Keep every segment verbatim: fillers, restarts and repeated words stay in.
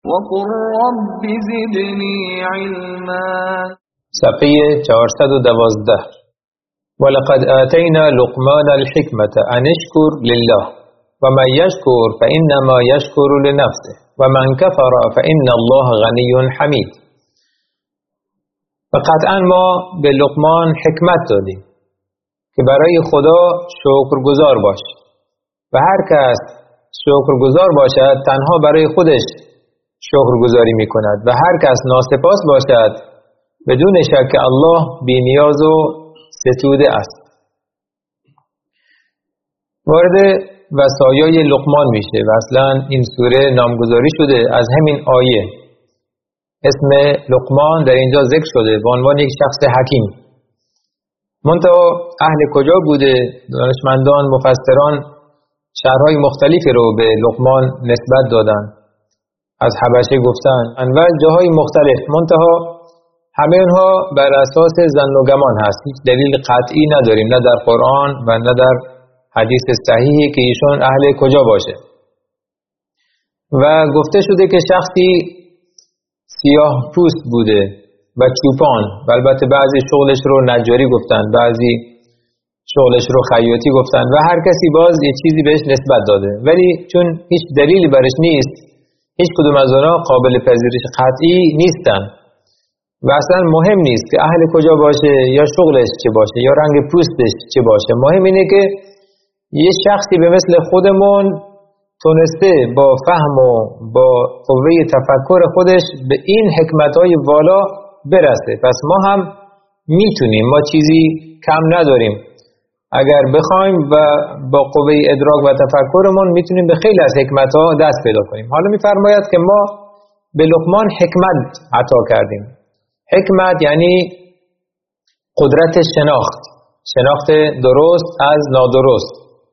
وقل رب زدنی علما. صفحه چهارصد و دوازده. ولقد آتینا لقمان الحکمة ان اشکر لله ومن یشکر فانما یشکر لنفسه ومن کفر فان الله غنی حمید. و قطعا ما به لقمان حکمت دادیم که برای خدا شکرگزار باش و هر کس شکرگزار باشد تنها برای خودش شکرگزاری می کند و هر کس ناسپاس باشد بدون شک الله بی نیاز و ستوده است. وارد وصایای لقمان میشه و اصلا این سوره نامگذاری شده از همین آیه. اسم لقمان در اینجا ذکر شده به عنوان یک شخص حکیم. منتها اهل کجا بوده؟ دانشمندان مفسران شهرهای مختلفی رو به لقمان نسبت دادن. از حبشه گفتن و جاهای مختلف، منتها همه اونها بر اساس ظن و گمان هست. هیچ دلیل قطعی نداریم، نه در قرآن و نه در حدیث صحیحی که ایشون اهل کجا باشه. و گفته شده که شخصی سیاه پوست بوده و چوپان و البته بعضی شغلش رو نجاری گفتن، بعضی شغلش رو خیاطی گفتن و هر کسی باز یه چیزی بهش نسبت داده، ولی چون هیچ دلیلی برش نیست هیچ کدوم از اونها قابل پذیرش قطعی نیستن و اصلا مهم نیست که اهل کجا باشه یا شغلش چه باشه یا رنگ پوستش چه باشه. مهم اینه که یه شخصی به مثل خودمون تونسته با فهم و با قوه تفکر خودش به این حکمت‌های والا برسه. پس ما هم میتونیم، ما چیزی کم نداریم. اگر بخوایم و با قوه ادراک و تفکرمون میتونیم به خیلی از حکمت‌ها دست پیدا کنیم. حالا میفرماید که ما به لقمان حکمت عطا کردیم. حکمت یعنی قدرت شناخت، شناخت درست از نادرست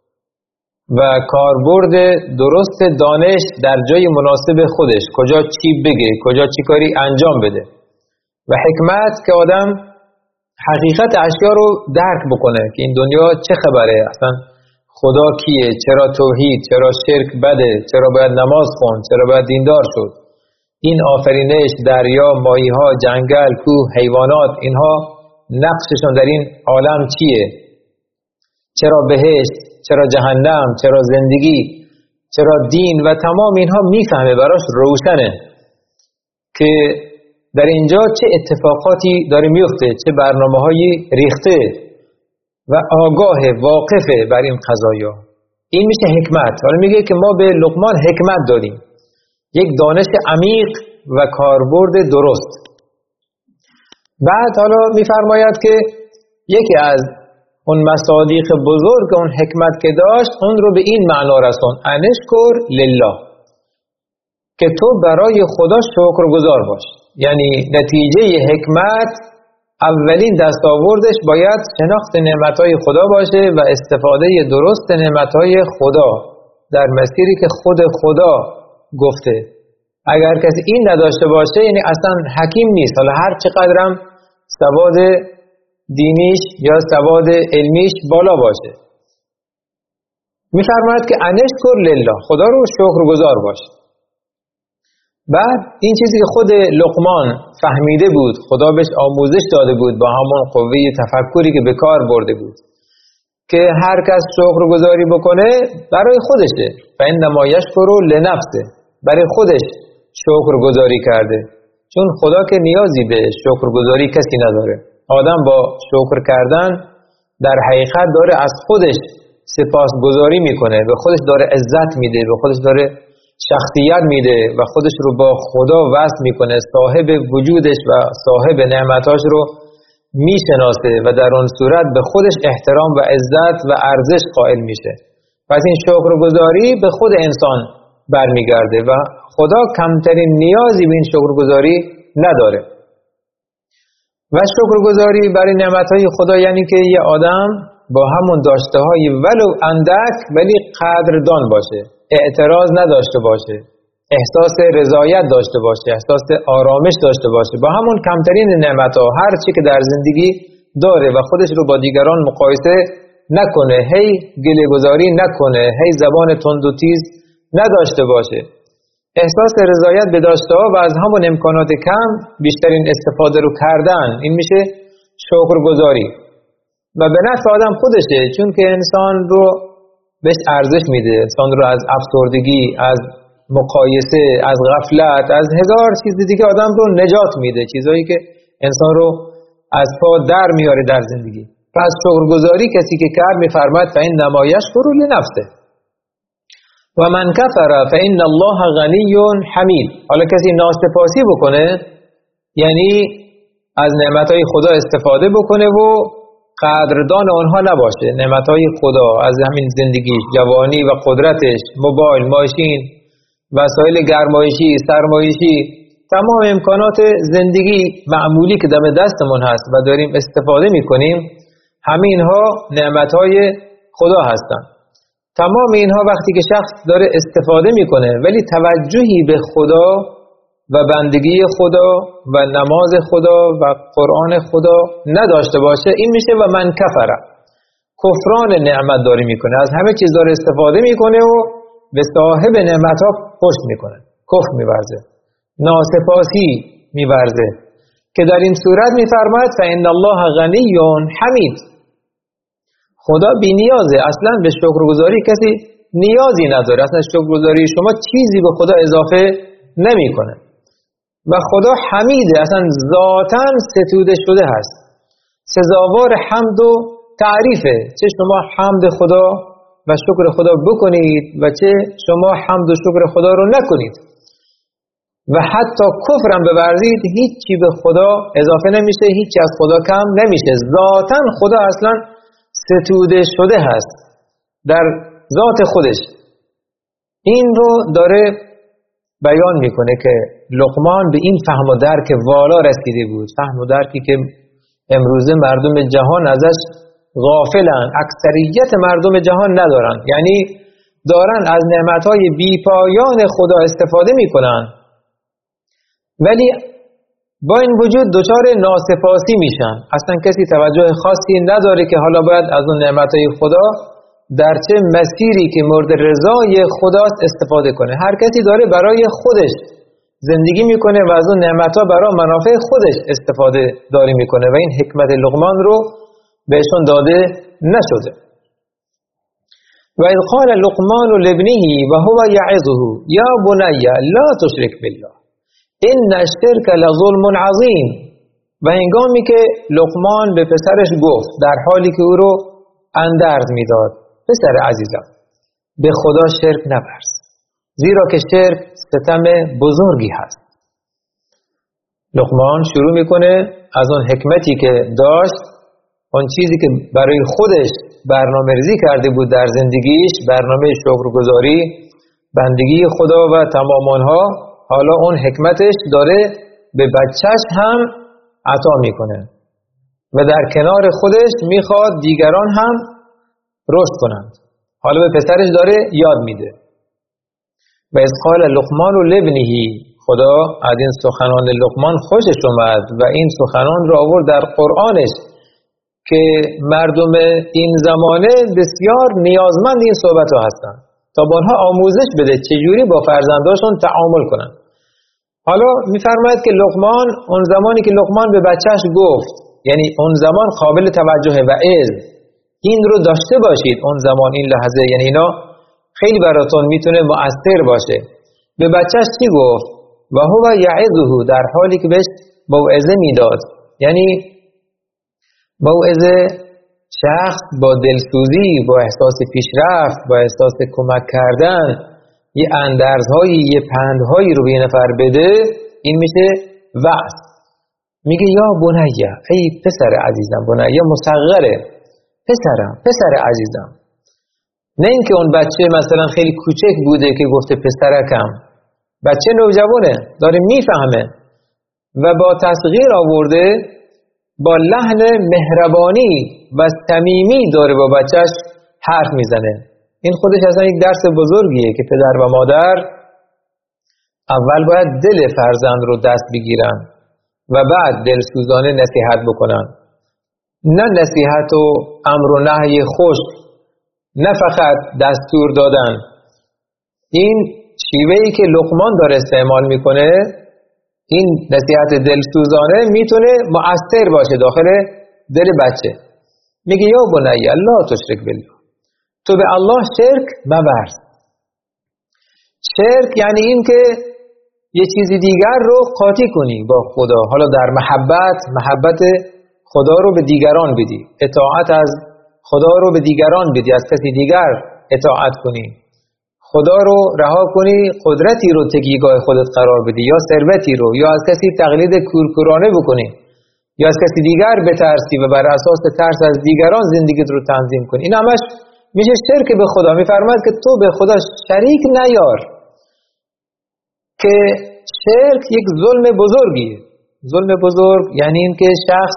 و کاربرد درست دانش در جای مناسب خودش، کجا چی بگه، کجا چی کاری انجام بده. و حکمت که آدم حقیقت اشیا رو درک بکنه که این دنیا چه خبره، اصلا خدا کیه، چرا توحید، چرا شرک بده، چرا باید نماز خوند، چرا باید دیندار شد، این آفرینش، دریا، ماهی‌ها، جنگل، کوه، حیوانات، اینها نقششون در این عالم چیه، چرا بهشت، چرا جهنم، چرا زندگی، چرا دین و تمام اینها میفهمه، براش روشنه که در اینجا چه اتفاقاتی داره میفته، چه برنامه‌هایی ریخته و آگاه واقفه بر این قضایا. این میشه حکمت. حالا میگه که ما به لقمان حکمت دادیم، یک دانش عمیق و کاربرد درست. بعد حالا میفرماید که یکی از اون مصادیق بزرگ اون حکمت که داشت اون رو به این معنا رسون: انشکر لله، که تو برای خدا شکرگزار باش. یعنی نتیجه حکمت اولین دستاوردش باید شناخت نعمتهای خدا باشه و استفاده درست نعمتهای خدا در مسیری که خود خدا گفته. اگر کسی این نداشته باشه یعنی اصلا حکیم نیست، حالا هر چقدرم سواد دینیش یا سواد علمیش بالا باشه. میفرماید که انشکر لله، خدا رو شکرگزار باش. بعد این چیزی که خود لقمان فهمیده بود، خدا بهش آموزش داده بود با همون قوه تفکری که به کار برده بود که هر کس شکرگزاری بکنه برای خودشه. فانما یشکر لنفسه، برای خودش شکرگزاری کرده، چون خدا که نیازی به شکرگزاری کسی نداره. آدم با شکر کردن در حقیقت داره از خودش سپاسگزاری میکنه، به خودش داره عزت میده، به خودش داره شخصیت میده و خودش رو با خدا وصل میکنه، صاحب وجودش و صاحب نعمتاش رو میشناسه و در اون صورت به خودش احترام و عزت و ارزش قائل میشه. پس این شکرگزاری به خود انسان برمیگرده و خدا کمترین نیازی به این شکرگزاری نداره. و شکرگزاری برای نعمتهای خدا یعنی که یه آدم با همون داشته های ولو اندک ولی قدردان باشه، اعتراض نداشته باشه، احساس رضایت داشته باشه، احساس آرامش داشته باشه با همون کمترین نعمتها، هر چی که در زندگی داره و خودش رو با دیگران مقایسه نکنه، هی گله گذاری نکنه، هی زبان تند و تیز نداشته باشه. احساس رضایت به داشته ها و از همون امکانات کم بیشترین استفاده رو کردن، این میشه شکرگزاری و به نفع آدم خودشه، چون که انسان رو بهش ارزش میده، انسان رو از افسردگی، از مقایسه، از غفلت، از هزار چیز دیگه آدم رو نجات میده، چیزایی که انسان رو از پا در میاره در زندگی. پس شکرگزاری کسی که کرد میفرماید فإن ما یشکر لنفسه و من کفر فإن الله غنی حمید. حالا کسی ناسپاسی بکنه یعنی از نعمتهای خدا استفاده بکنه و قدردان آنها نباشه، نعمتهای خدا از همین زندگی، جوانی و قدرتش، موبایل، ماشین، وسایل گرمایشی، سرمایشی، تمام امکانات زندگی معمولی که دم دستمون هست و داریم استفاده میکنیم، همه اینها نعمتهای خدا هستن. تمام اینها وقتی که شخص داره استفاده میکنه ولی توجهی به خدا و بندگی خدا و نماز خدا و قرآن خدا نداشته باشه، این میشه و من کفره، کفران نعمت داری میکنه، از همه چیز داره استفاده میکنه و به صاحب نعمت ها پشت میکنه، کفر میورزه، ناسپاسی میورزه، که در این صورت میفرماید فإن الله غنی حمید. خدا بی نیازه، اصلا به شکرگزاری کسی نیازی نداره، اصلا شکرگزاری شما چیزی به خدا اضافه نمیکنه و خدا حمیده، اصلا ذاتاً ستوده شده هست، سزاوار حمد و تعریفه، چه شما حمد خدا و شکر خدا بکنید و چه شما حمد و شکر خدا رو نکنید و حتی کفرم بورزید، هیچی به خدا اضافه نمیشه، هیچی از خدا کم نمیشه، ذاتاً خدا اصلا ستوده شده هست در ذات خودش. این رو داره بیان میکنه که لقمان به این فهم و درک والا رسیده بود، فهم و درکی که امروزه مردم جهان ازش غافلن، اکثریت مردم جهان ندارن، یعنی دارن از نعمتهای بیپایان خدا استفاده میکنن ولی با این وجود دچار ناسپاسی میشن، اصلا کسی توجه خاصی نداره که حالا باید از اون نعمتهای خدا در چه مسیری که مورد رضای خداست استفاده کنه. هر کسی داره برای خودش زندگی میکنه و از اون نعمتها برای منافع خودش استفاده داری میکنه و این حکمت لقمان رو بهشون داده نشده. و اذ قال لقمان لابنه و هو یعظه یا بنی لا تشرک بالله ان الشرک لظلم عظیم. و هنگامی که لقمان به پسرش گفت در حالی که او رو اندرز میداد، پسر عزیزم به خدا شرک نورز، زیرا که شرک ستم بزرگی هست. لقمان شروع میکنه از اون حکمتی که داشت، اون چیزی که برای خودش برنامه ریزی کرده بود در زندگیش، برنامه شکرگزاری، بندگی خدا و تمام آنها، حالا اون حکمتش داره به بچهش هم عطا میکنه و در کنار خودش میخواد دیگران هم رشد کنند. حالا به پسرش داره یاد میده. و اذ قال لقمان لابنه، خدا از این سخنان لقمان خوشش اومد و این سخنان را آورد در قرآنش که مردم این زمانه بسیار نیازمند این صحبت ها هستن تا با آنها آموزش بده چجوری با فرزنداشون تعامل کنن. حالا میفرماید که لقمان، اون زمانی که لقمان به بچهش گفت، یعنی اون زمان قابل توجه و علم، این رو داشته باشید اون زمان، این لحظه، یعنی اینا خیلی براتون میتونه مؤثر باشه. به بچهش چی گفت؟ و هو یعظه، در حالی که بهش موعظه میداد، یعنی موعظه شخص با دلسوزی، با احساس پیشرفت، با احساس کمک کردن، یه اندرزهایی، یه پندهایی رو به یه نفر بده، این میشه وعظ. میگه یا بنیه، ای پسر عزیزم، بنیه مصغره، پسرم، پسر عزیزم. نه اینکه اون بچه مثلا خیلی کوچک بوده که گفته پسرکم، بچه نوجوانه، داره میفهمه و با تصغیر آورده، با لحن مهربانی و صمیمی داره با بچهش حرف میزنه. این خودش اصلا یک درس بزرگیه که پدر و مادر اول باید دل فرزند رو دست بگیرن و بعد دلسوزانه نصیحت بکنن، نه نصیحت و امر و نهی خوش، نه فقط دستور دادن. این شیوهی که لقمان داره استعمال میکنه، این نصیحت دلسوزانه میتونه مؤثر باشه داخل دل بچه. میگه یا بنی لا تشرک بالله، تو به الله شرک مورز. شرک یعنی این که یه چیزی دیگر رو قاطی کنی با خدا، حالا در محبت، محبت خدا رو به دیگران بدی، اطاعت از خدا رو به دیگران بدی، از کسی دیگر اطاعت کنی، خدا رو رها کنی، قدرتی رو تکیهگاه خودت قرار بدی، یا ثروتی رو، یا از کسی تقلید کورکورانه بکنی، یا از کسی دیگر بترسی و بر اساس ترس از دیگران زندگیت رو تنظیم کنی. این همش میشه شرک به خدا. میفرماید که تو به خدا شریک نیار، که شرک یک ظلم بزرگیه. ظلم بزرگ یعنی این که شخص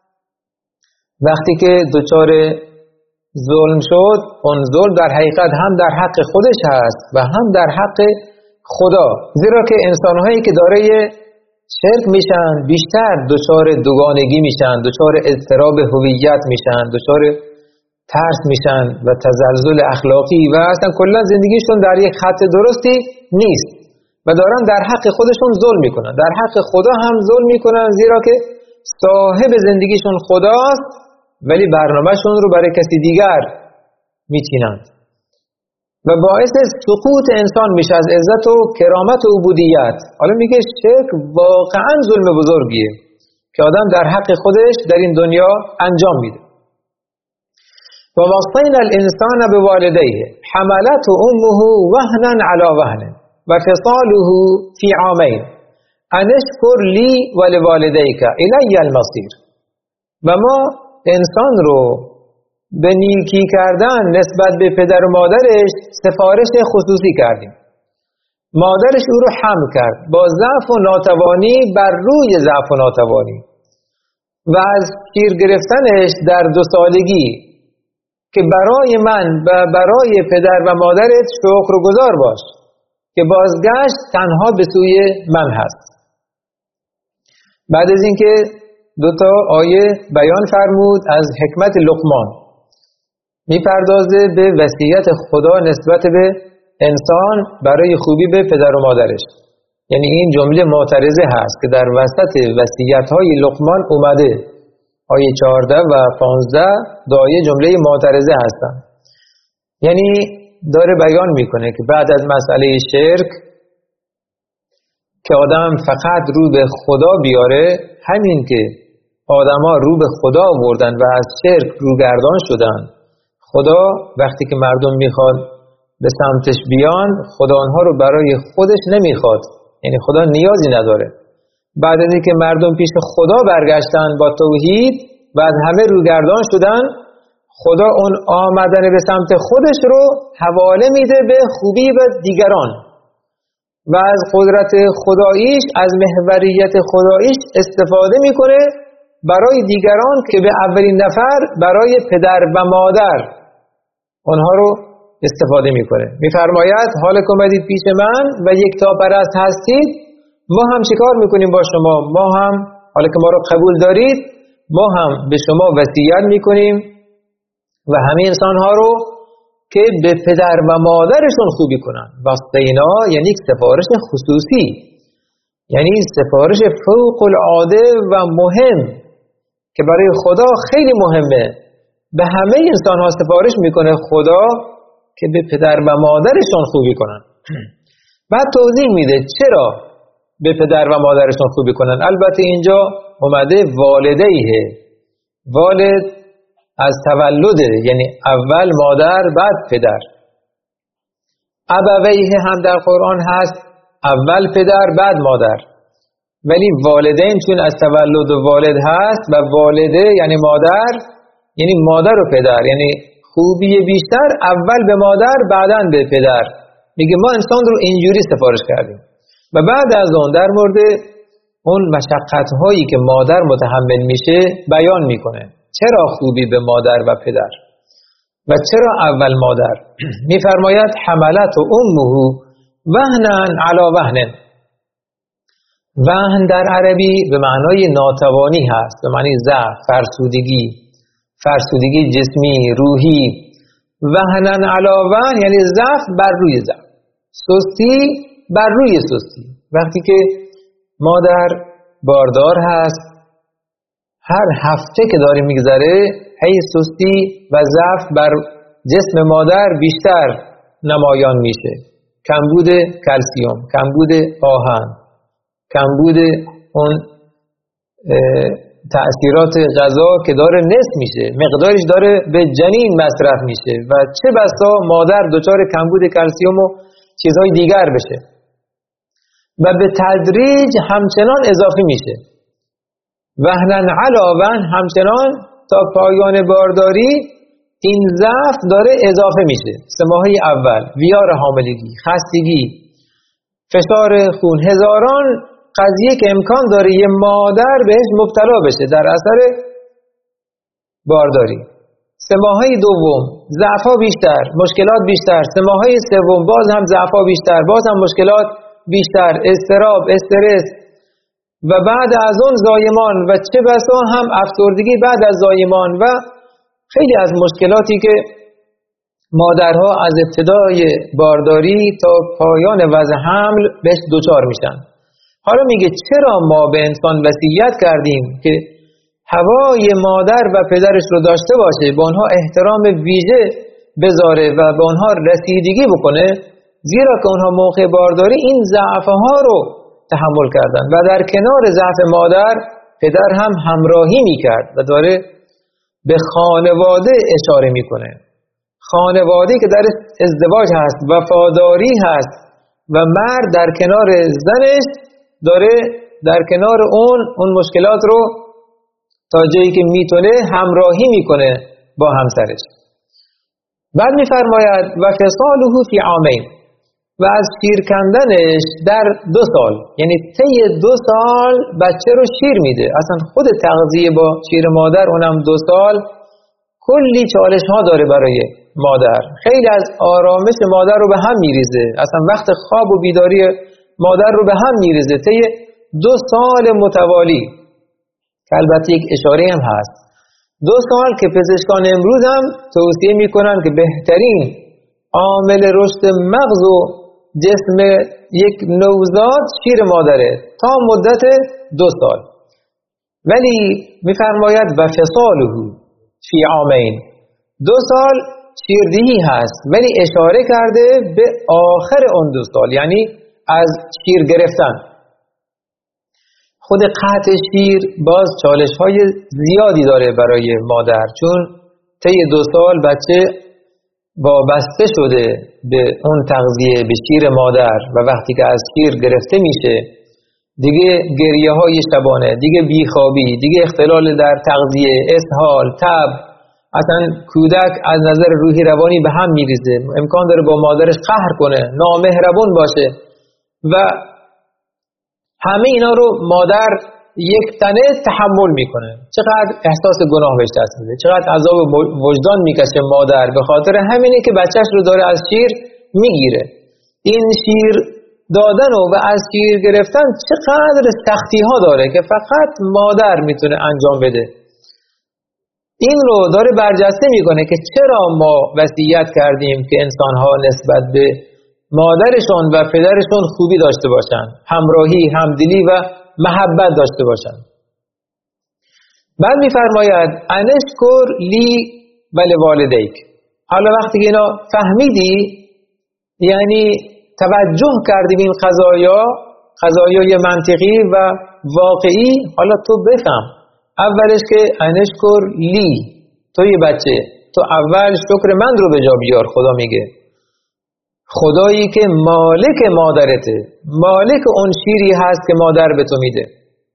وقتی که دچار ظلم شد، اون ظلم در حقیقت هم در حق خودش هست و هم در حق خدا، زیرا که انسان‌هایی که دارای شرک میشن بیشتر دچار دوگانگی میشن، دچار اضطراب هویت میشن، دچار ترس میشن و تزلزل اخلاقی و اصلا کلا زندگیشون در یک خط درستی نیست و دارن در حق خودشون ظلم میکنن، در حق خدا هم ظلم میکنن، زیرا که صاحب زندگیشون خداست ولی برنامهشون رو برای کسی دیگر میچینند و باعث سقوط انسان میشه از عزت و کرامت و عبودیت. حالا میگه شرک واقعا ظلم بزرگیه که آدم در حق خودش در این دنیا انجام میده. و وصینا الانسان بوالدیه حملته امه وهنا علی وهن و فصاله فی عامین ان اشکر لی ولوالدیک الی المصیر. و ما انسان رو به نیکی کردن نسبت به پدر و مادرش سفارش خصوصی کردیم. مادرش او رو حمل کرد با ضعف و ناتوانی بر روی ضعف و ناتوانی و از شیر گرفتنش در دو سالگی که برای من و برای پدر و مادرت شکرگزار باش که بازگشت تنها به سوی من هست. بعد از اینکه دو تا آیه بیان فرمود از حکمت لقمان، میپردازه به وصیت خدا نسبت به انسان برای خوبی به پدر و مادرش. یعنی این جمله معترضه هست که در وسط وصیت‌های لقمان اومده. آیه چهارده و پانزده دو آیه جمله معترضه هستن. یعنی داره بیان میکنه که بعد از مسئله شرک که آدم فقط رو به خدا بیاره، همین که آدما رو به خدا آوردن و از شرک روگردان شدن، خدا وقتی که مردم میخواد به سمتش بیان، خدا آنها رو برای خودش نمیخواد، یعنی خدا نیازی نداره. بعد از اینکه مردم پیش خدا برگشتن با توحید و از همه روگردان شدن، خدا اون آمدن به سمت خودش رو حواله میده به خوبی و دیگران و از قدرت خداییش، از محوریت خداییش استفاده میکنه برای دیگران که به اولین نفر برای پدر و مادر اونها رو استفاده میکنه. میفرماید حال کمدید پیش من و یک تا پرست هستید، ما هم چیکار میکنیم با شما؟ ما هم حالا که ما رو قبول دارید، ما هم به شما وصیت میکنیم و همه انسانها رو که به پدر و مادرشون خوبی کنن. وصینا یعنی یک سفارش خصوصی، یعنی سفارش فوق العاده و مهم که برای خدا خیلی مهمه. به همه انسانها سفارش میکنه خدا که به پدر و مادرشون خوبی کنن. بعد توضیح میده چرا به پدر و مادرشون خوبی کنن. البته اینجا اومده والدیه، والد از تولده، یعنی اول مادر بعد پدر. ابویه هم در قرآن هست، اول پدر بعد مادر. ولی والدین چون از تولد والد هست و والده یعنی مادر، یعنی مادر و پدر، یعنی خوبی بیشتر اول به مادر بعداً به پدر. میگه ما انسان رو اینجوری سفارش کردیم و بعد از اون در مورد اون مشقت هایی که مادر متحمل میشه بیان میکنه. چرا خوبی به مادر و پدر و چرا اول مادر؟ میفرماید حملت امه وهنا علی وهن. وهن در عربی به معنای ناتوانی هست، به معنی ضعف، فرسودگی، فرسودگی جسمی، روحی. وهنا علی وهن یعنی ضعف بر روی ضعف. سستی بر روی سستی. وقتی که مادر باردار هست، هر هفته که داره میگذره هی سستی و ضعف بر جسم مادر بیشتر نمایان میشه. کمبود کلسیم، کمبود آهن، کمبود اون تأثیرات غذا که داره نصف میشه، مقدارش داره به جنین مصرف میشه و چه بسا مادر دچار کمبود کلسیم و چیزهای دیگر بشه و به تدریج همچنان اضافه میشه. وهنن علی وهن، همچنان تا پایان بارداری این ضعف داره اضافه میشه. سه ماهه اول، ویار حاملگی، خستگی، فشار خون، هزاران قضیه که امکان داره یه مادر بهش مبتلا بشه در اثر بارداری. سه ماهه دوم ضعف‌ها بیشتر، مشکلات بیشتر. سه ماهه سوم باز هم ضعف‌ها بیشتر، باز هم مشکلات بیشتر، اضطراب، استرس و بعد از اون زایمان و چه بسا هم افسردگی بعد از زایمان و خیلی از مشکلاتی که مادرها از ابتدای بارداری تا پایان وضع حمل بهش دچار میشن. حالا میگه چرا ما به انسان وصیت کردیم که هوای مادر و پدرش رو داشته باشه، به آنها احترام ویژه بذاره و به آنها رسیدگی بکنه، زیرا که آنها موقع بارداری این ضعف‌ها رو تحمل کردن و در کنار ضعف مادر پدر هم همراهی میکرد و داره به خانواده اشاره میکنه. خانواده که در ازدواج هست، وفاداری هست و مرد در کنار زنش داره در کنار اون اون مشکلات رو تا جایی که میتونه همراهی میکنه با همسرش. بعد میفرماید و فصاله فی عامین، و از شیر کندنش در دو سال، یعنی طی دو سال بچه رو شیر میده. اصلا خود تغذیه با شیر مادر اونم دو سال کلی چالش ها داره برای مادر. خیلی از آرامش مادر رو به هم میریزه، اصلا وقت خواب و بیداری مادر رو به هم میریزه طی دو سال متوالی. که البته یک اشاره هم هست، دو سال که پزشکان امروز هم توصیه میکنن که بهترین عامل رشد مغز و جسم یک نوزاد شیر مادره تا مدت دو سال. ولی میفرماید و فصاله فی عامین، دو سال شیردهی هست ولی اشاره کرده به آخر اون دو سال، یعنی از شیر گرفتن. خود قطع شیر باز چالش های زیادی داره برای مادر، چون طی دو سال بچه وابسته شده به اون تغذیه به شیر مادر و وقتی که از شیر گرفته میشه دیگه گریه های شبانه، دیگه بیخوابی، دیگه اختلال در تغذیه، اسهال، تب، اصلا کودک از نظر روحی روانی به هم میریزه، امکان داره با مادرش قهر کنه، نامهربون باشه و همه اینا رو مادر یک تنه تحمل میکنه. چقدر احساس گناه بهش دست میده، چقدر عذاب وجدان میکشه مادر به خاطر همینه که بچهش رو داره از شیر میگیره. این شیر دادن و از شیر گرفتن چقدر سختی ها داره که فقط مادر میتونه انجام بده. این رو داره برجسته میکنه که چرا ما وصیت کردیم که انسانها نسبت به مادرشون و پدرشون خوبی داشته باشن، همراهی، همدلی و محبت داشته باشن. بعد میفرماید انشکر لی ولوالدیک. حالا وقتی که اینا فهمیدی، یعنی توجه کردی به این قضایا، قضایای منطقی و واقعی، حالا تو بفهم. اولش که انشکر لی، توی بچه، تو اول شکر من رو به جا بیار. خدا میگه خدایی که مالک مادرته، مالک اون شیری هست که مادر به تو میده،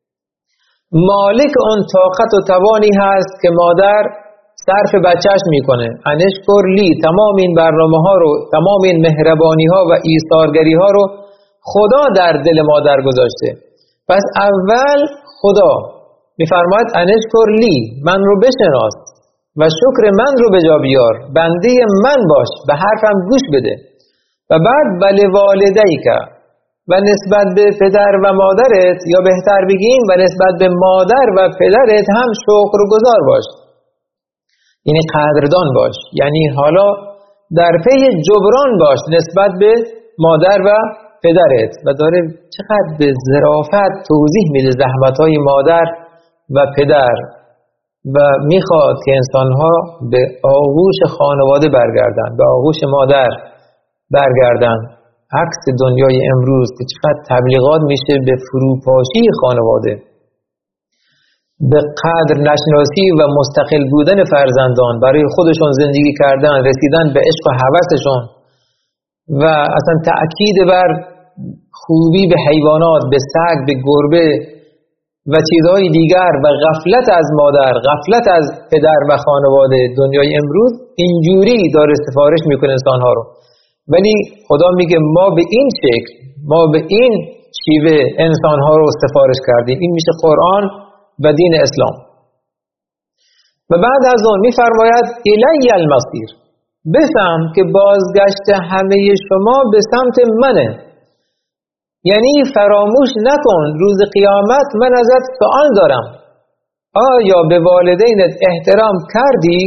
مالک اون طاقت و توانی هست که مادر صرف بچهش میکنه. انشکر لی، تمام این برنامه ها رو، تمام این مهربانی ها و ایثارگری ها رو خدا در دل مادر گذاشته. پس اول خدا میفرماید انشکر لی، من رو بشناس و شکر من رو به جا بیار، بنده من باش، به حرفم گوش بده. و بعد ولی والدیک، و نسبت به پدر و مادرت، یا بهتر بگیم و نسبت به مادر و پدرت هم شکرگزار باش، یعنی قدردان باش. یعنی حالا در پی جبران باش نسبت به مادر و پدرت و داره چقدر به ظرافت توضیح میده زحمت‌های مادر و پدر و میخواد که انسان‌ها به آغوش خانواده برگردن، به آغوش مادر برگردن. عکس دنیای امروز که چقدر تبلیغات میشه به فروپاشی خانواده، به قدر نشناسی و مستقل بودن فرزندان، برای خودشون زندگی کردن، رسیدن به عشق و هوسشون و اصلا تأکید بر خوبی به حیوانات، به سگ، به گربه و چیزهای دیگر و غفلت از مادر، غفلت از پدر و خانواده. دنیای امروز اینجوری داره سفارش میکنه انسانها رو، ولی خدا میگه ما به این شکل، ما به این شیوه انسانها رو سفارش کردیم. این میشه قرآن و دین اسلام. و بعد از اون میفرماید الی المصیر، بفهم که بازگشت همه شما به سمت منه. یعنی فراموش نکن روز قیامت من ازت سوال دارم، آیا به والدینت احترام کردی؟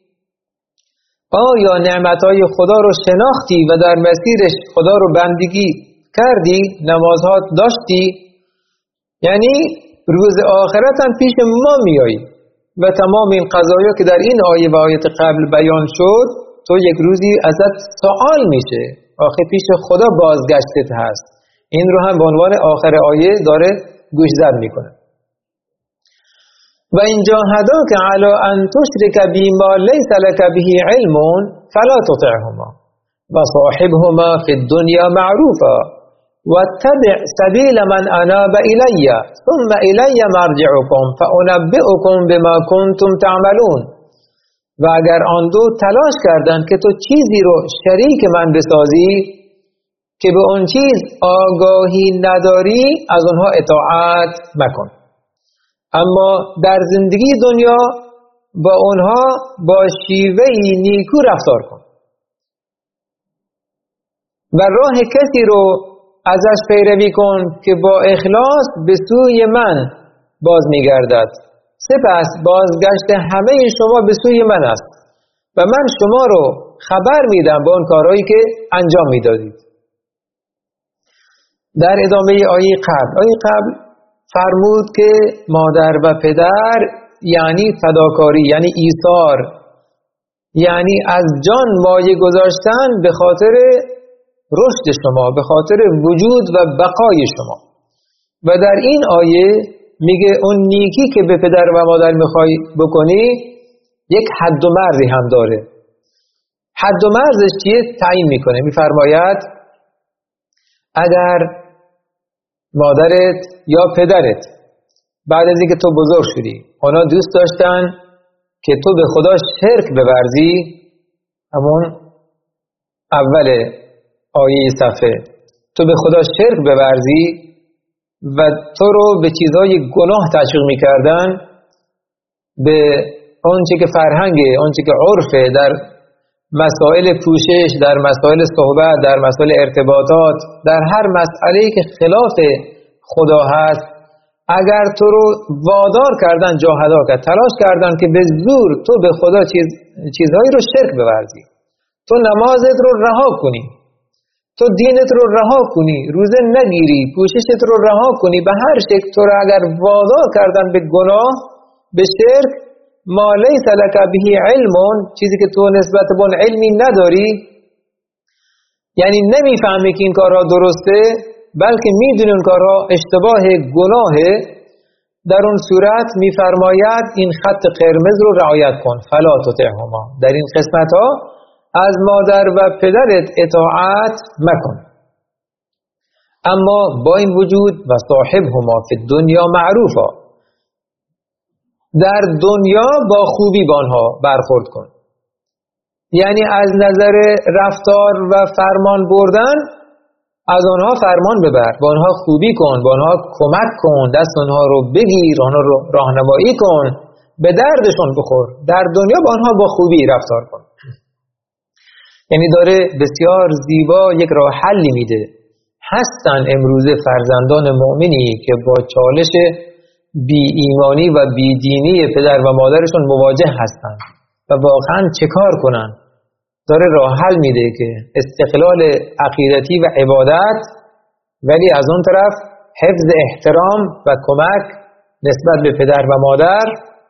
آیا نعمتهای خدا رو شناختی و در مسیرش خدا رو بندگی کردی؟ نمازها داشتی؟ یعنی روز آخرت هم پیش ما میایی و تمام این قضایا که در این آیه و آیت قبل بیان شد، تو یک روزی ازت سوال میشه، آخه پیش خدا بازگشتت هست. این رو هم به عنوان آخر آیه داره گوشزد میکنه. و این جاهداک علی ان تشرک بی ما لیس لک به علم فلا تطعهما و صاحبهما فی الدنیا معروفا واتبع سبیل من اناب الی ثم الی مرجعکم فانبئکم بما کنتم تعملون. و اگر آن دو تلاش کردند که تو چیزی رو شریک من بسازی که به اون چیز آگاهی نداری، از اونها اطاعت مکن، اما در زندگی دنیا با اونها با شیوهی نیکو رفتار کن و راه کسی رو ازش پیروی کن که با اخلاص به سوی من باز میگردد. سپس بازگشت همه شما به سوی من است و من شما رو خبر میدم با اون کارهایی که انجام میدادید. در ادامه آیه قبل آیه قبل فرمود که مادر و پدر یعنی فداکاری، یعنی ایثار، یعنی از جان مایه گذاشتن به خاطر رشد شما، به خاطر وجود و بقای شما. و در این آیه میگه اون نیکی که به پدر و مادر میخوای بکنی یک حد و مرزی هم داره. حد و مرزش چیه؟ تعیین میکنه. میفرماید اگر مادرت یا پدرت بعد از اینکه تو بزرگ شدی اونا دوست داشتن که تو به خدا شرک بورزی، همون اول آیه صفحه، تو به خدا شرک بورزی و تو رو به چیزهای گناه تشویق میکردن، به آنچه که فرهنگه، آنچه که عرفه، در مسائل پوشش، در مسائل صحبت، در مسائل ارتباطات، در هر مسئله‌ای که خلاف خدا هست، اگر تو رو وادار کردن، جاهدا کرد، تلاش کردن که به زور تو به خدا چیز چیزهایی رو شرک بورزی، تو نمازت رو رها کنی، تو دینت رو رها کنی، روزه نگیری، پوششت رو رها کنی، به هر شکل تو رو اگر وادار کردن به گناه، به شرک، ما لیس لک به علم، چیزی که تو نسبت به اون علمی نداری، یعنی نمیفهمی که این کارها درسته بلکه میدونی اون کارها اشتباه، گناهه، در اون صورت میفرماید این خط قرمز رو رعایت کن، فلا تطعهما، در این قسمت ها از مادر و پدرت اطاعت مکن، اما با این وجود و صاحبهما فی الدنیا معروفا، در دنیا با خوبی با آنها برخورد کن. یعنی از نظر رفتار و فرمان بردن از آنها فرمان ببر، با آنها خوبی کن، با آنها کمک کن، دست آنها رو بگیر، آنها رو راهنمایی کن، به دردشون بخور، در دنیا با آنها با خوبی رفتار کن. یعنی داره بسیار زیبا یک راه حلی میده. هستن امروزه فرزندان مؤمنی که با چالش بی ایمانی و بی دینی پدر و مادرشون مواجه هستن و واقعا چه کار کنن؟ داره راه حل میده که استقلال عقیدتی و عبادت، ولی از اون طرف حفظ احترام و کمک نسبت به پدر و مادر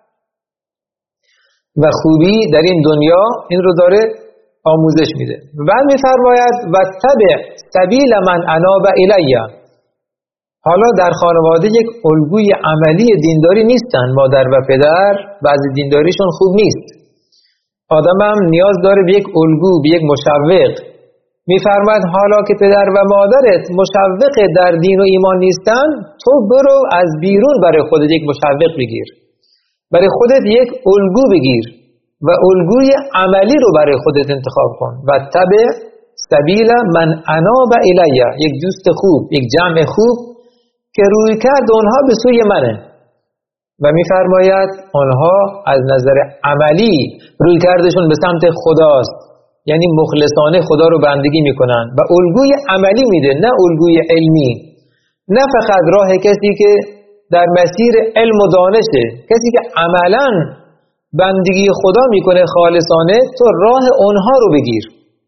و خوبی در این دنیا، این رو داره آموزش میده. بعد میفرماید و تبع سبیل من اناب الیه. حالا در خانواده یک الگوی عملی دینداری نیستن مادر و پدر، بعضی دینداریشون خوب نیست. آدم هم نیاز داره به یک الگو، به یک مشوق. میفرماید حالا که پدر و مادرت مشوق در دین و ایمان نیستن، تو برو از بیرون برای خودت یک مشوق بگیر، برای خودت یک الگو بگیر و الگوی عملی رو برای خودت انتخاب کن. و تبع سبیل من اناب الیه، یک دوست خوب، یک جمع خوب که روی کرد اونها به سوی منه. و میفرماید آنها از نظر عملی روی کردشون به سمت خداست، یعنی مخلصانه خدا رو بندگی میکنن و الگوی عملی میده، نه الگوی علمی، نه فقط راه کسی که در مسیر علم و دانشه، کسی که عملاً بندگی خدا میکنه خالصانه، تو راه اونها رو بگیر.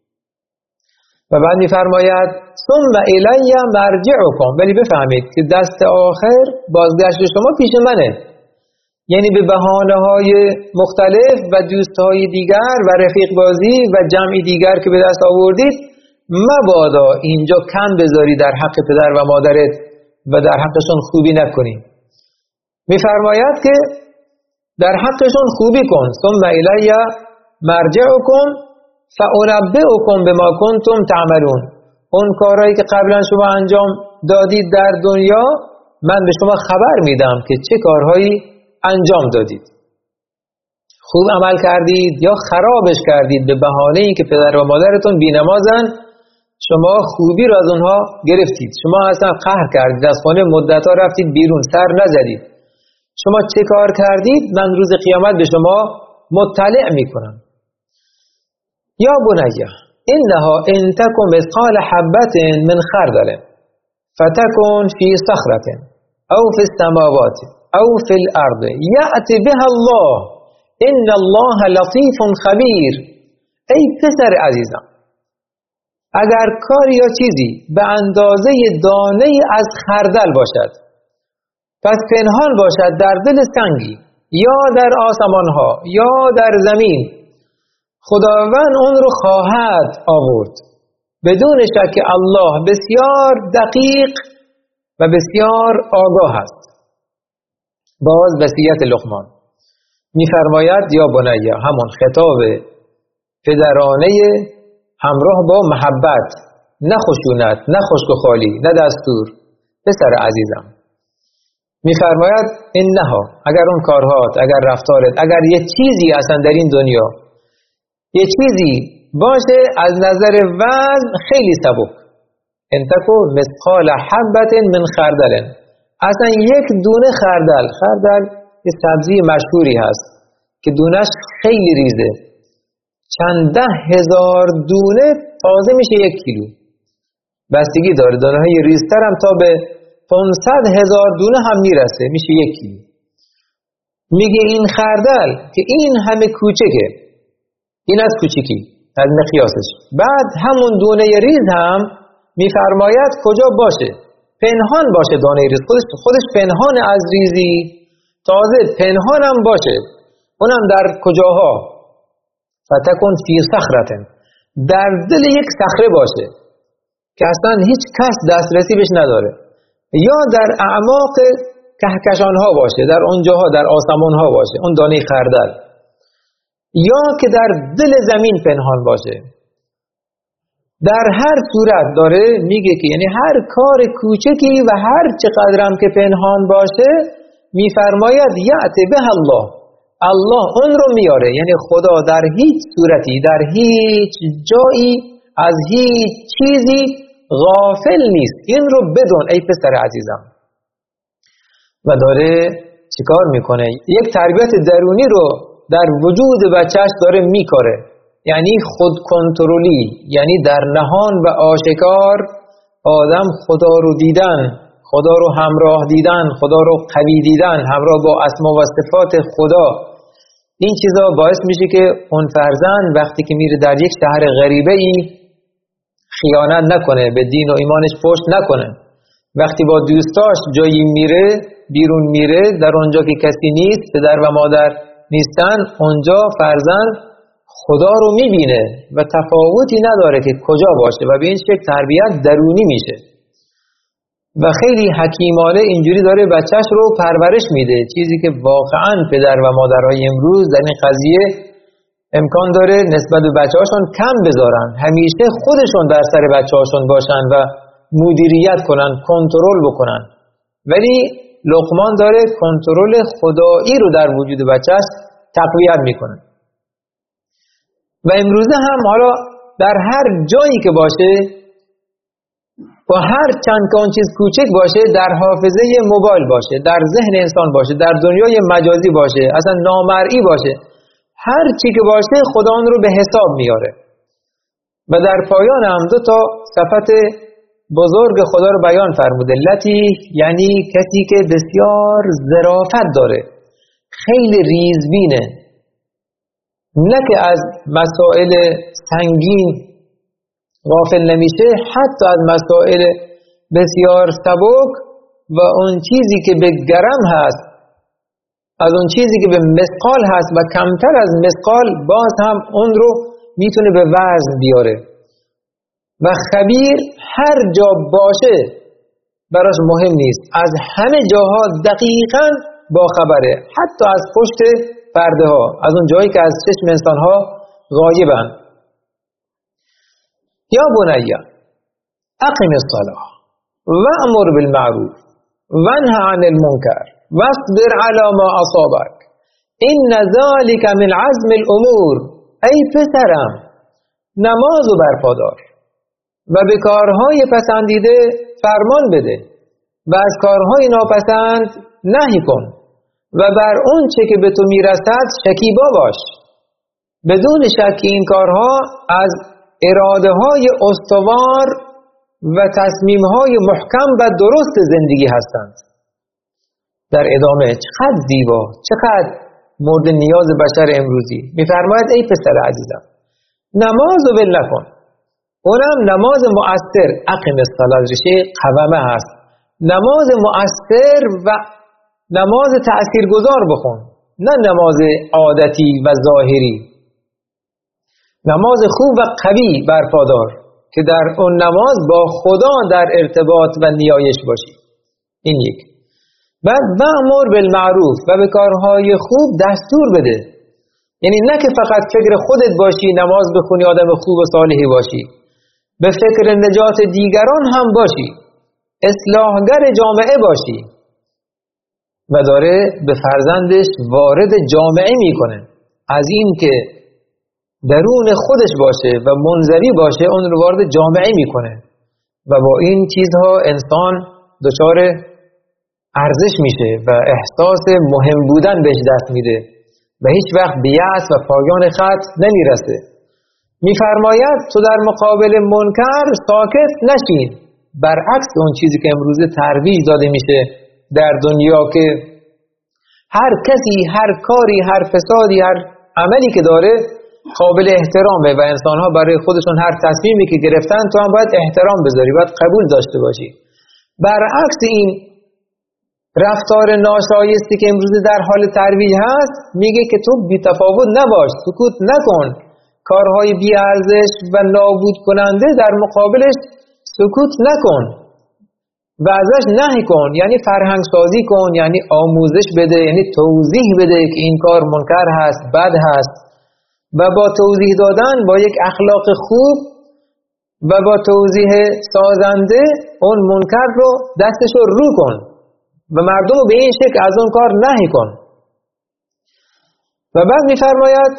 و بعد میفرماید ثم الی مرجعکم، ولی بفهمید که دست آخر بازگشت شما پیش منه، یعنی به بهانه‌های مختلف و دوست‌های دیگر و رفیق بازی و جمعی دیگر که به دست آوردید، مبادا اینجا کم بذاری در حق پدر و مادرت و در حقشون خوبی نکنی. میفرماید که در حقشون خوبی کن. ثم الی مرجعکم فانبئکم بما کنتم تعملون. اون کارهایی که قبلا شما انجام دادید در دنیا، من به شما خبر میدم که چه کارهایی انجام دادید، خوب عمل کردید یا خرابش کردید به بهانه ای که پدر و مادرتون بی‌نمازن، شما خوبی رو از اونها گرفتید، شما اصلا قهر کردید، از خانه مدت‌ها رفتید بیرون، سر نزدید. شما چه کار کردید من روز قیامت به شما مطلع میکنم. یا بنیه انها ان تکن مثقال حبة من خردل فتکن فی صخرة او فی السماوات او فی الارض یأتی بها الله ان الله لطیف خبیر. ای پسر عزیزم، اگر کاری یا چیزی به اندازه دانه از خردل باشد، پس پنهان باشد در دل سنگی یا در آسمان ها یا در زمین، خداوند اون رو خواهد آورد، بدون شک الله بسیار دقیق و بسیار آگاه است. باز وصیت لقمان میفرماید یا بنیه، همون خطاب پدرانه همراه با محبت، نه خشونت، نه خشک و خالی، نه دستور. پسر عزیزم، میفرماید انها، اگر اون کارهات، اگر رفتارت، اگر یه چیزی اصلا در این دنیا، یه چیزی باشه از نظر وزن خیلی سبک، انتکو مثقال حبة من خردل، اصلا یک دونه خردل، خردل یه سبزی مشهوری هست که دونش خیلی ریزه، چند ده هزار دونه تازه میشه یک کیلو، بستگی داره، دانه های ریزتر هم تا به پانصد هزار دونه هم میرسه، میشه یک کیلو. میگه این خردل که این همه کوچکه، این از کوچکی، از مقیاسش، بعد همون دونه ریز هم میفرماید کجا باشه، پنهان باشه، دانه ریز خودش خودش پنهان از ریزی، تازه پنهان هم باشه، اونم در کجاها؟ فتکن فی صخرة، در دل یک صخره باشه که اصلا هیچ کس دسترسی بهش نداره، یا در اعماق کهکشان ها باشه، در اونجاها در آسمان ها باشه اون دانه خردل، یا که در دل زمین پنهان باشه. در هر صورت داره میگه که یعنی هر کار کوچکی و هر چقدرم که پنهان باشه، میفرماید یأتی به الله، الله اون رو میاره، یعنی خدا در هیچ صورتی، در هیچ جایی، از هیچ چیزی غافل نیست. این رو بدون ای پسر عزیزم. و داره چیکار میکنه؟ یک تربیت درونی رو در وجود بچه‌اش داره میکاره، یعنی خود کنترلی، یعنی در نهان و آشکار آدم خدا رو دیدن، خدا رو همراه دیدن، خدا رو قوی دیدن، همراه با اسما و صفات خدا، این چیزا باعث میشه که اون فرزند وقتی که میره در یک شهر غریبه ای خیانت نکنه، به دین و ایمانش پشت نکنه. وقتی با دوستاش جایی میره، بیرون میره، در اونجا که کسی نیست، پدر و مادر نیستن، اونجا فرزند خدا رو میبینه و تفاوتی نداره که کجا باشه و به این شکل تربیت درونی میشه و خیلی حکیمانه اینجوری داره بچهش رو پرورش میده، چیزی که واقعا پدر و مادرهای امروز در این قضیه امکان داره نسبت به بچه‌هاشون کم بذارن، همیشه خودشون در سر بچه‌هاشون باشن و مدیریت کنن، کنترل بکنن. ولی لقمان داره کنترل خدایی رو در وجود بچه‌اش تقویت میکنه. و امروزه هم حالا در هر جایی که باشه، با هر چند که اون چیز کوچک باشه، در حافظه موبایل باشه، در ذهن انسان باشه، در دنیای مجازی باشه، اصلا نامرئی باشه، هر چی که باشه خدا اون رو به حساب میاره. و در پایان هم دو تا صفت بزرگ خدا رو بیان فرموده. لطیف یعنی کسی که بسیار ظرافت داره، خیلی ریزبینه، نه که از مسائل سنگین غافل نمیشه، حتی از مسائل بسیار سبک و اون چیزی که به گرم هست، از اون چیزی که به مثقال هست و کمتر از مثقال، باز هم اون رو میتونه به وزن بیاره. و خبیر هر جا باشه براش مهم نیست، از همه جاها دقیقاً با خبره، حتی از پشت پرده ها، از اون جایی که از چشم انسان ها غایبن. یا بنی اقم الصلاة وأمر بالمعروف وانه عن المنکر واصبر على ما اصابك ان ذلك من عزم الامور. ای پسرم نمازو برپادار و به کارهای پسندیده فرمان بده و از کارهای ناپسند نهی کن و بر اون چه که به تو میرسد شکیبا باش. بدون شک این کارها از اراده های استوار و تصمیم های محکم و درست زندگی هستند. در ادامه چقدر زیبا، چقدر مورد نیاز بشر امروزی میفرماید ای پسر عزیزم نماز رو ول نکن، اونم نماز مؤثر. اقم الصلاة ریشه قومه هست، نماز مؤثر و نماز تأثیرگذار بخون، نه نماز عادتی و ظاهری. نماز خوب و قوی برپادار که در اون نماز با خدا در ارتباط و نیایش باشی. این یک. بعد وأمر بالمعروف و به کارهای خوب دستور بده، یعنی نه که فقط فکر خودت باشی، نماز بخونی، آدم خوب و صالحی باشی، به فکر نجات دیگران هم باشی، اصلاحگر جامعه باشی. و داره به فرزندش وارد جامعه میکنه، از این که درون خودش باشه و منزوی باشه اون رو وارد جامعه میکنه و با این چیزها انسان دچار ارزش میشه و احساس مهم بودن بهش دست میده و هیچ وقت به یأس و پایان خط نمیرسه. میفرماید تو در مقابل منکر ساکت نشین، برعکس اون چیزی که امروزه ترویج داده میشه در دنیا که هر کسی، هر کاری، هر فسادی، هر عملی که داره قابل احترامه و انسانها برای خودشون هر تصمیمی که گرفتن تو هم باید احترام بذاری، باید قبول داشته باشی. برعکس این رفتار ناشایستی که امروزه در حال ترویج هست میگه که تو بی‌تفاوت نباش، سکوت نکن، کارهای بی‌ارزش و نابود کننده در مقابلش سکوت نکن و ازش نهی کن، یعنی فرهنگ سازی کن، یعنی آموزش بده، یعنی توضیح بده که این کار منکر هست، بد هست و با توضیح دادن با یک اخلاق خوب و با توضیح سازنده اون منکر رو دستشو رو کن و مردم رو به این شکل از اون کار نهی کن. و بعد میفرماید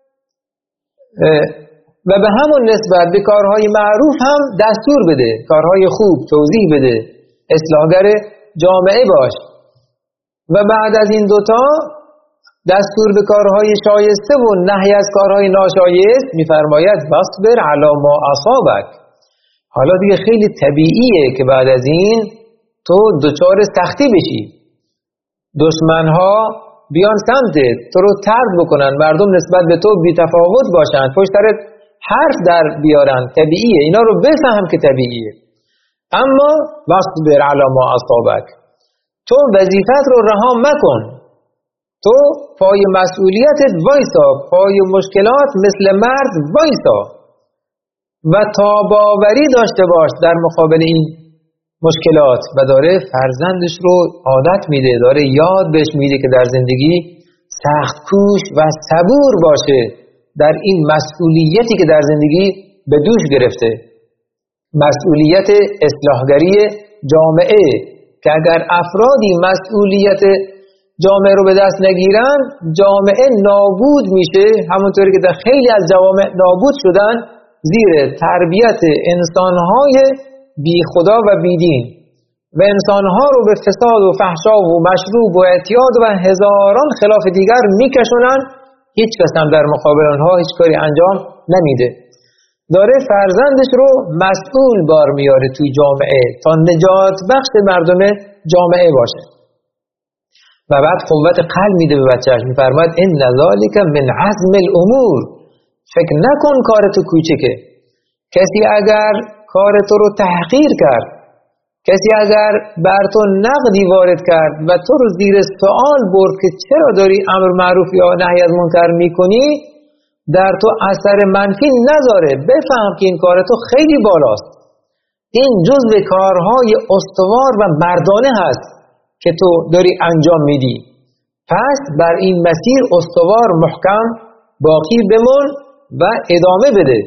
و به همون نسبت به کارهای معروف هم دستور بده، کارهای خوب توضیح بده، اصلاحگر جامعه باش. و بعد از این دوتا دستور به کارهای شایسته و نهی از کارهای ناشایست میفرماید واصبر علی ما اصابک. حالا دیگه خیلی طبیعیه که بعد از این تو دچار سختی بشی، دشمنها بیان سمتت، تو رو طرد بکنن، مردم نسبت به تو بی‌تفاوت باشن، پشت سرت حرف در بیارن، طبیعیه، اینا رو بفهم که طبیعیه. اما واصبر علی ما اصابک، تو وظیفت رو رها مکن، تو پای مسئولیتت وایسا، پای مشکلات مثل مرد وایسا و تاباوری داشته باش در مقابل این مشکلات. و داره فرزندش رو عادت میده، داره یاد بهش میده که در زندگی سخت کوش و صبور باشه در این مسئولیتی که در زندگی به دوش گرفته، مسئولیت اصلاحگری جامعه، که اگر افرادی مسئولیت جامعه رو به دست نگیرن جامعه نابود میشه، همونطوری که در خیلی از جوامع نابود شدن زیر تربیت انسانهای بی خدا و بی دین و انسانها رو به فساد و فحشا و مشروب و اعتیاد و هزاران خلاف دیگر میکشونن. هیچ کس هم در مقابل آنها هیچ کاری انجام نمیده. داره فرزندش رو مسئول بار میاره توی جامعه تا نجات بخش مردم جامعه باشه. و بعد قوت قلب میده به بچه‌اش، میفرماید ان ذالک من عزم الامور، فکر نکن کار تو کوچکه. کسی اگر کار تو رو تحقیر کرد، کسی اگر بر تو نقدی وارد کرد و تو رو زیر سوال برد که چرا داری امر معروف یا نهی از منکر میکنی، در تو اثر منفی نذاره، بفهم که این کار تو خیلی بالاست، این جزء کارهای استوار و مردانه هست که تو داری انجام میدی، پس بر این مسیر استوار محکم باقی بمون و ادامه بده.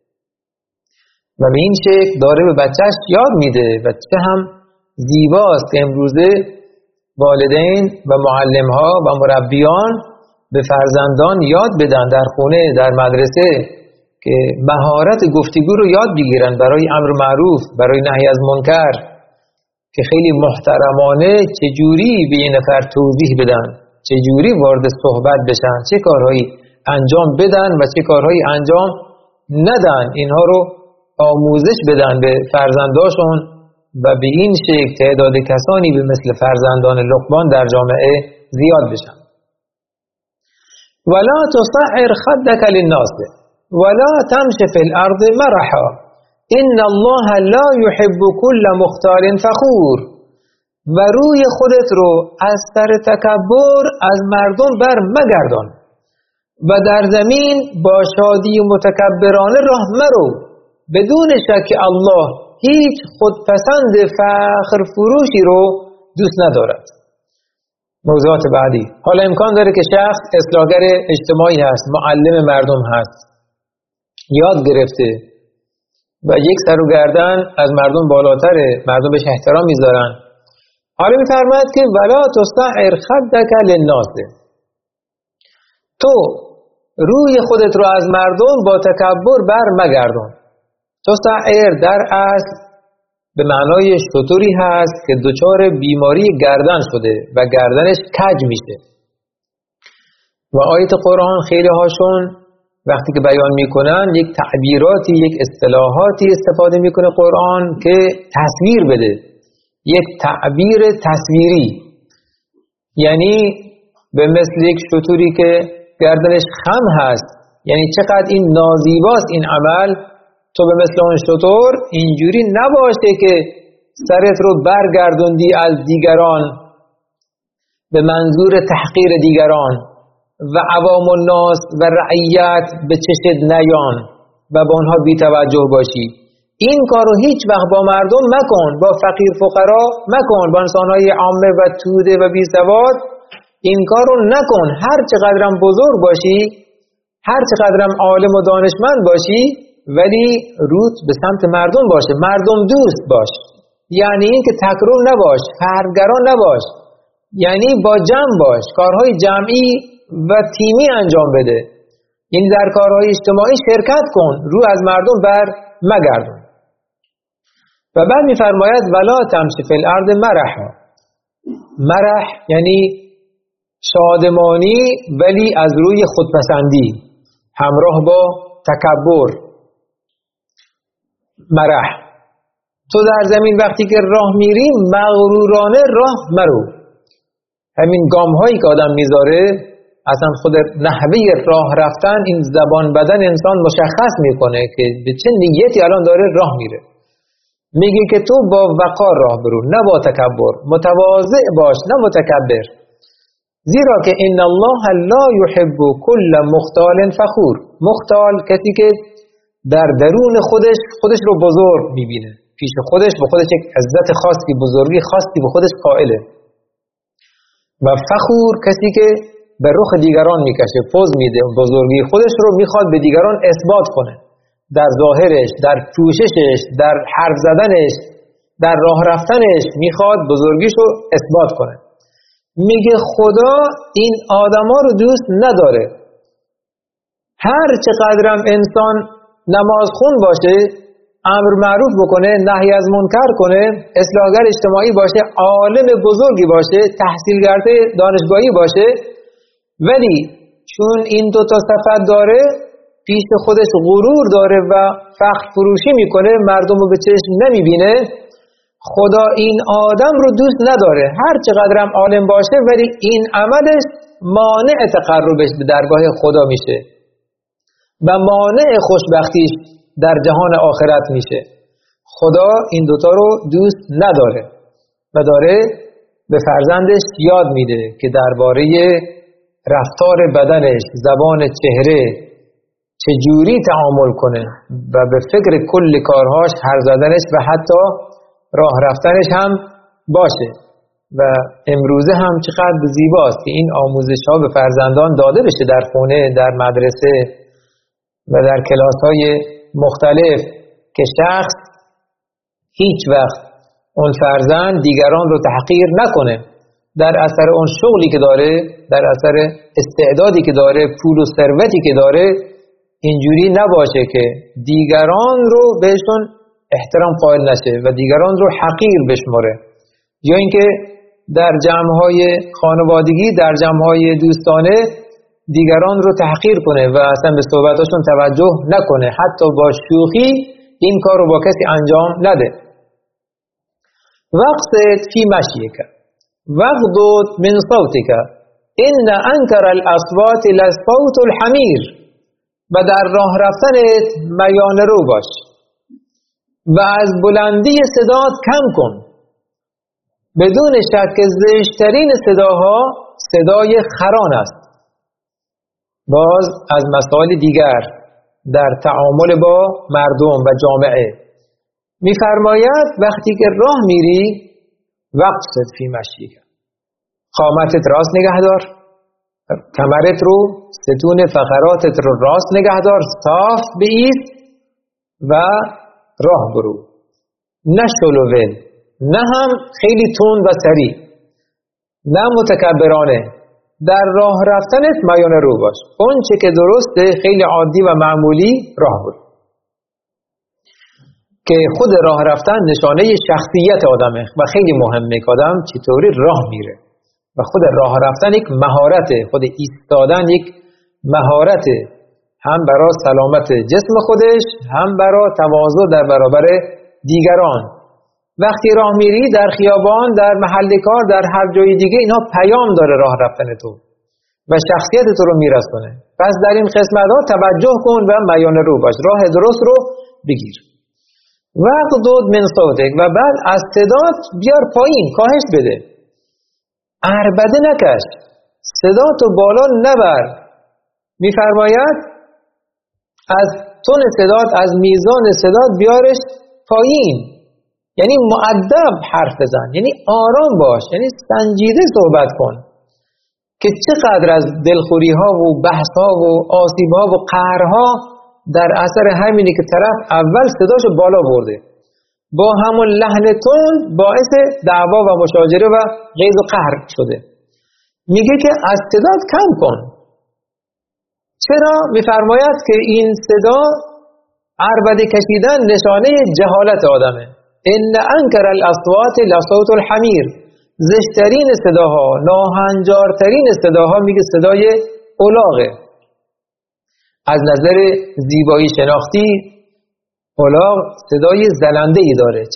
و به این شکل داره به بچهش یاد میده. و چه هم زیباست که امروزه والدین و معلمها و مربیان به فرزندان یاد بدن در خونه، در مدرسه، که مهارت گفتگو رو یاد بگیرن برای امر معروف، برای نهی از منکر، که خیلی محترمانه چجوری به یه نفر توضیح بدن، چجوری وارد صحبت بشن، چه کارهایی انجام بدن و چه کارهایی انجام ندن. اینها رو آموزش بدن به فرزنداشون و به این شکل تعداد کسانی به مثل فرزندان لقمان در جامعه زیاد بشن. ولا تصعر خدك للناس ولا تمش في الارض مرحا ان الله لا يحب كل مختال فخور. و روی خودت رو از سر تکبر از مردم بر مگردان و در زمین با شادی متکبرانه راه مرو، بدون شک الله هیچ خودپسند فخر فروشی رو دوست ندارد. موضوعات بعدی. حالا امکان داره که شخص اصلاحگر اجتماعی هست، معلم مردم هست، یاد گرفته و یک سر و گردن از مردم بالاتره، مردم بهش احترام میذارن. حالا میفرماید که ولا تصعر خدك للناس، تو روی خودت رو از مردم با تکبر بر مگردان. تصعر در اصل به معنای شتری هست که دچار بیماری گردن شده و گردنش کج میشه. و آیت قرآن خیلی هاشون وقتی که بیان میکنن یک تعبیراتی، یک اصطلاحاتی استفاده میکنه قرآن که تصویر بده، یک تعبیر تصویری، یعنی به مثل یک شتری که گردنش خم هست، یعنی چقدر این نازیباست این عمل، تو به مثل اون شتر اینجوری نباشه که سرت رو برگردوندی از دیگران به منظور تحقیر دیگران و عوام الناس و رعیت به چشت نیان و با اونها بی توجه باشی. این کارو هیچ وقت با مردم مکن، با فقیر فقرا مکن، با انسانهای عامه و توده و بی سواد این کارو نکن. هر چقدرم بزرگ باشی، هر چقدرم عالم و دانشمند باشی، ولی روت به سمت مردم باشه، مردم دوست باش. یعنی این که تکرار نباش، فردگرا نباش، یعنی با جمع باش، کارهای جمعی و تیمی انجام بده، یعنی در کارهای اجتماعی شرکت کن، رو از مردم بر مگردون. و بعد میفرماید ولا تمشی فی الارض مرحا. مرح یعنی شادمانی ولی از روی خودپسندی همراه با تکبر. مرح، تو در زمین وقتی که راه میری مغرورانه راه مرو. همین گام هایی که آدم میذاره، اصلا خود نحوه راه رفتن این زبان بدن انسان مشخص میکنه که به چه نیتی الان داره راه میره. میگه که تو با وقار راه برو، نه با تکبر، متواضع باش نه متکبر، زیرا که ان الله لا يحب كل مختال فخور. مختال کسی که در درون خودش خودش رو بزرگ میبینه، پیش خودش به خودش یک عزت خاصی، بزرگی خاصی به خودش قائله. و فخور کسی که به رخ دیگران میکشه، پوز میده، بزرگی خودش رو میخواد به دیگران اثبات کنه، در ظاهرش، در پوششش، در حرف زدنش، در راه رفتنش میخواد بزرگیش رو اثبات کنه. میگه خدا این آدما رو دوست نداره. هر چقدرم انسان نماز خون باشه، امر معروف بکنه، نهی از منکر کنه، اصلاحگر اجتماعی باشه، عالم بزرگی باشه، تحصیل کرده دانشگاهی باشه، ولی چون این دو تا صفت داره، پیش خودش غرور داره و فخر فروشی میکنه، مردم رو به چشم نمیبینه، خدا این آدم رو دوست نداره. هر چقدرم عالم باشه ولی این عملش مانع تقربش به درگاه خدا میشه و مانع خوشبختیش در جهان آخرت میشه. خدا این دوتا رو دوست نداره و داره به فرزندش یاد میده که درباره رفتار بدنش، زبان چهره چجوری تعامل کنه و به فکر کل کارهاش، حرف زدنش و حتی راه رفتنش هم باشه. و امروزه هم چقدر زیباست که این آموزش ها به فرزندان داده بشه در خونه، در مدرسه و در کلاس های مختلف، که شخص هیچ وقت اون فرزند دیگران رو تحقیر نکنه در اثر اون شغلی که داره، در اثر استعدادی که داره، پول و ثروتی که داره. اینجوری نباشه که دیگران رو بهشون احترام قائل نشه و دیگران رو حقیر بشماره، یا اینکه در جمع‌های خانوادگی، در جمع‌های دوستانه دیگران رو تحقیر کنه و اصلا به صحبتاشون توجه نکنه، حتی با شوخی این کار رو با کسی انجام نده. وقصد فی مشیک وغضض من صوتک ان انکر الاصوات لصوت الحمیر. و در راه رفتنت میانه رو باش و از بلندی صدات کم کن. بدون شک زشترین صداها صدای خران است. باز از مسائل دیگر در تعامل با مردم و جامعه می‌فرماید وقتی که راه میری وقصد فی مشیک، قامتت راست نگه دار، کمرت رو، ستون فقراتت رو راست نگه دار، صاف بایست و راه برو، نه شلوول، نه هم خیلی تند و سریع، نه متکبرانه. در راه رفتنت میانه رو باش، اون چه که درسته خیلی عادی و معمولی راه برو. که خود راه رفتن نشانه شخصیت آدمه و خیلی مهمه که آدم چطوری راه میره. و خود راه رفتن یک مهارته، خود ایستادن یک مهارته، هم برای سلامت جسم خودش، هم برای تواضع در برابر دیگران. وقتی راه میری در خیابان، در محل کار، در هر جای دیگه، اینا پیام داره راه رفتن تو و شخصیت تو رو میرسونه. پس در این قسمت ها توجه کن و میانه رو باش، راه درست رو بگیر. وغضض من صوتک، و بعد از صدات بیار پایین، کاهش بده، عربده نکش، صداتو بالا نبر. میفرماید از تون صدات، از میزان صدات بیارش پایین، یعنی مؤدب حرف بزن، یعنی آرام باش، یعنی سنجیده صحبت کن که چقدر از دلخوری ها و بحث ها و آسیب ها و قهر ها در اثر همینی که طرف اول صداشو بالا برده، با همون لحن تند باعث دعوا و مشاجره و غیظ و قهر شده. میگه که از صدات کم کن. چرا؟ میفرماید که این صدا، عربده کشیدن، نشانه جهالت آدمه. ان انکر الاصوات لصوت الحمیر، زشترین صداها، ناهنجارترین صداها، میگه صدای الاغه. از نظر زیبایی شناختی الاغ صدای زلنده‌ای داره. چرا؟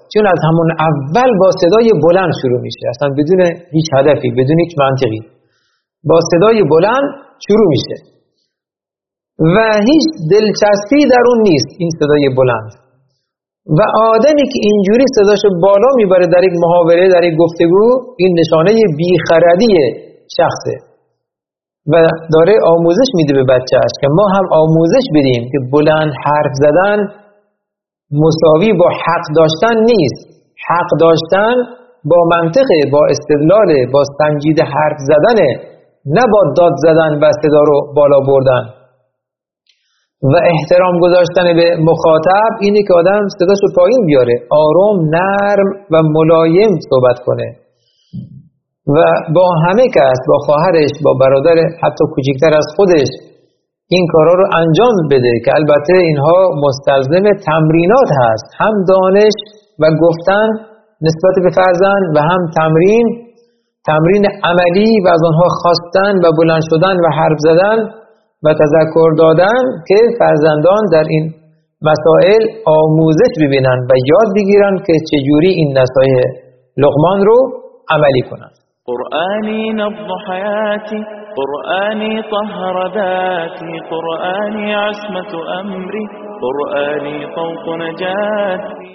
چون از همون اول با صدای بلند شروع میشه، اصلا بدون هیچ هدفی، بدون هیچ منطقی، با صدای بلند شروع میشه و هیچ دلچسبی در اون نیست این صدای بلند. و آدمی که اینجوری صداشو بالا میبره در یک محاوره، در یک گفتگو، این نشانه بیخردی شخصه و داره آموزش میده به بچه‌اش که ما هم آموزش بدیم که بلند حرف زدن مساوی با حق داشتن نیست. حق داشتن با منطق، با استدلال، با سنجیده حرف زدن، نه با داد زدن و صدا رو بالا بردن. و احترام گذاشتن به مخاطب اینه که آدم صداشو پایین بیاره، آروم، نرم و ملایم صحبت کنه و با همه کس، با خواهرش، با برادر حتی کوچکتر از خودش این کارا رو انجام بده که البته اینها مستلزم تمرینات هست، هم دانش و گفتن نسبت به فرزند و هم تمرین تمرین عملی و از آنها خواستن و بلند شدن و حرف زدن و تذکر دادن که فرزندان در این مسائل آموزش ببینن و یاد بگیرن که چجوری این نصایح لقمان رو عملی کنن. قرآني نبض حياتي، قرآني طهر ذاتي، قرآني عصمة أمري، قرآني طوق نجاتي.